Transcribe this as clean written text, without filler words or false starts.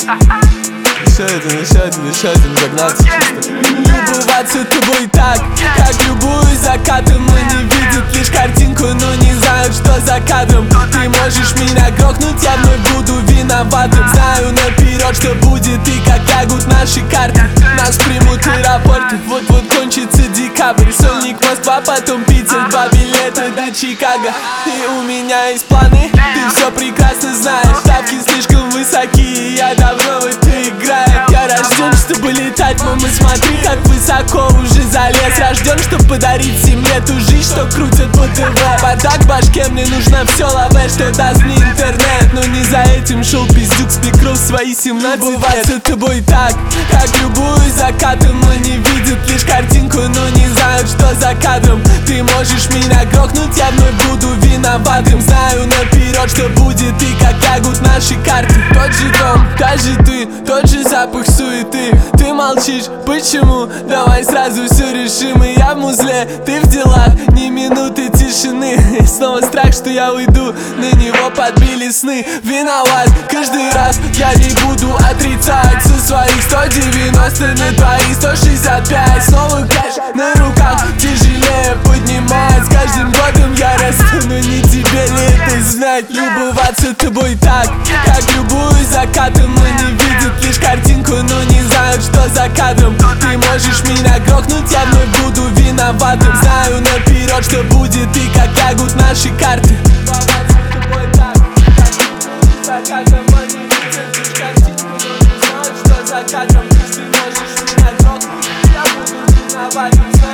Еще один догнаться чисто. Любоваться тобой так, как любую закатом. Но не видят лишь картинку, но не знают, что за кадром. Ты можешь меня грохнуть, я вновь буду виноватым. Знаю наперед, что будет и как лягут наши карты. Нас примут аэропорты, вот-вот кончится декабрь. Сольник, Москва, потом Питер, 2 билета до Чикаго. И у меня есть планы, ты все прекрасно знаешь. Ставки слишком высокие, я давно в это играю. Я рожден, чтобы летать, мама, смотри, как высоко уже залез. Рожден, чтобы подарить семье ту жизнь, что крутят по ТВ. Бардак в башке, мне нужно все лавэ, что даст мне интернет. Но не за этим шел пиздюк, спикров свои 17 лет. Любоваться тобой так, как любую закатом. Но не видят лишь картинку, но не знают, что за кадром. Ты можешь меня грохнуть, я вновь буду виноватым. Знаю наперед, что будет и как лягут наши карты. Тот же дом, та же ты, тот же запах суеты. Ты молчишь, почему? Давай сразу все решим. И я в музле, ты в делах, ни минуты тишины. Снова страх, что я уйду, на него подбили сны. Виноват каждый раз, я не буду отрицать. Со своих 190 на твои 165. Снова кэш на руках, тяжелее поднимать. С каждым годом я расту, но не тебе ли это знать? Любоваться тобой так, как любую закатом. Но не видят лишь картинку, но не знают, что за кадром. Ты можешь меня грохнуть, я вновь буду виноватым. Знаю наперед, что будет и как лягут наши карты. Любоваться тобой так, как любую закатом. Но не видят лишь картинку, но не знают, что за кадром. Ты можешь меня грохнуть, я буду виноватым.